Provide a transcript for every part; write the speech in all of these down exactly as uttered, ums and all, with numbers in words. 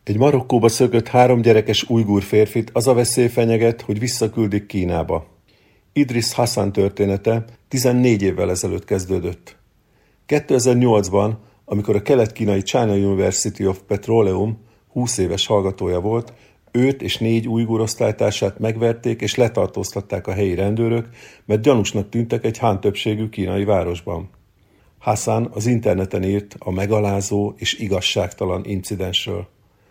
Egy Marokkóba szökött három gyerekes ujgur férfit az a veszély fenyeget, hogy visszaküldik Kínába. Idris Hassan története tizennégy évvel ezelőtt kezdődött. kétezer-nyolcban, amikor a kelet-kínai China University of Petroleum húsz éves hallgatója volt, őt és négy ujgur osztálytársát megverték és letartóztatták a helyi rendőrök, mert gyanúsnak tűntek egy han többségű kínai városban. Hassan az interneten írt a megalázó és igazságtalan incidensről.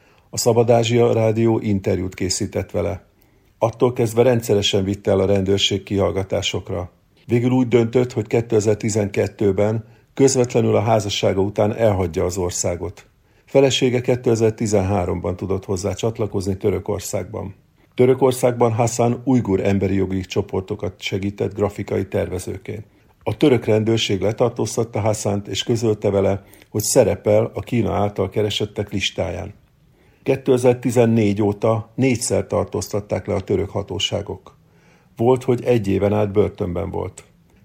A Szabad Ázsia Rádió interjút készített vele. Attól kezdve rendszeresen vitte el a rendőrség kihallgatásokra. Végül úgy döntött, hogy kétezer-tizenkettőben közvetlenül a házassága után elhagyja az országot. Felesége kétezer-tizenháromban tudott hozzá csatlakozni Törökországban. Törökországban Hassan ujgur emberi jogi csoportokat segített grafikai tervezőként. A török rendőrség letartóztatta Hassant és közölte vele, hogy szerepel a Kína által keresettek listáján. kétezer-tizennégy óta négyszer tartóztatták le a török hatóságok. Volt, hogy egy éven át börtönben volt.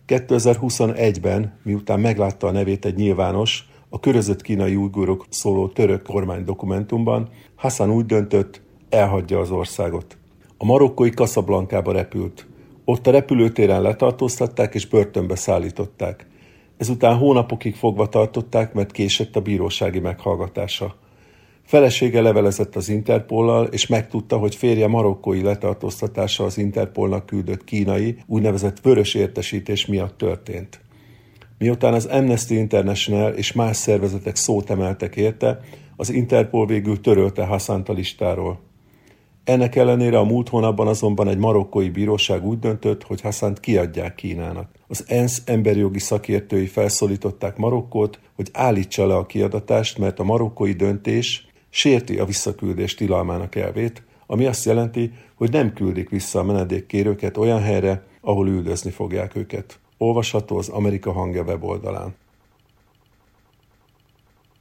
kétezer-huszonegyben, miután meglátta a nevét egy nyilvános, a körözött kínai ujgurok szóló török kormány dokumentumban, Hassan úgy döntött, elhagyja az országot. A marokkói Casablancaba repült. Ott a repülőtéren letartóztatták és börtönbe szállították. Ezután hónapokig fogva tartották, mert késett a bírósági meghallgatása. Felesége levelezett az Interpollal, és megtudta, hogy férje marokkói letartóztatása az Interpolnak küldött kínai, úgynevezett vörös értesítés miatt történt. Miután az Amnesty International és más szervezetek szót emeltek érte, az Interpol végül törölte Hassant a listáról. Ennek ellenére a múlt hónapban azonban egy marokkói bíróság úgy döntött, hogy Hassant kiadják Kínának. Az ENSZ emberjogi szakértői felszólították Marokkót, hogy állítsa le a kiadatást, mert a marokkói döntés sérti a visszaküldés tilalmának elvét, ami azt jelenti, hogy nem küldik vissza a menedékkérőket olyan helyre, ahol üldözni fogják őket. Olvasható az Amerika Hangja weboldalán.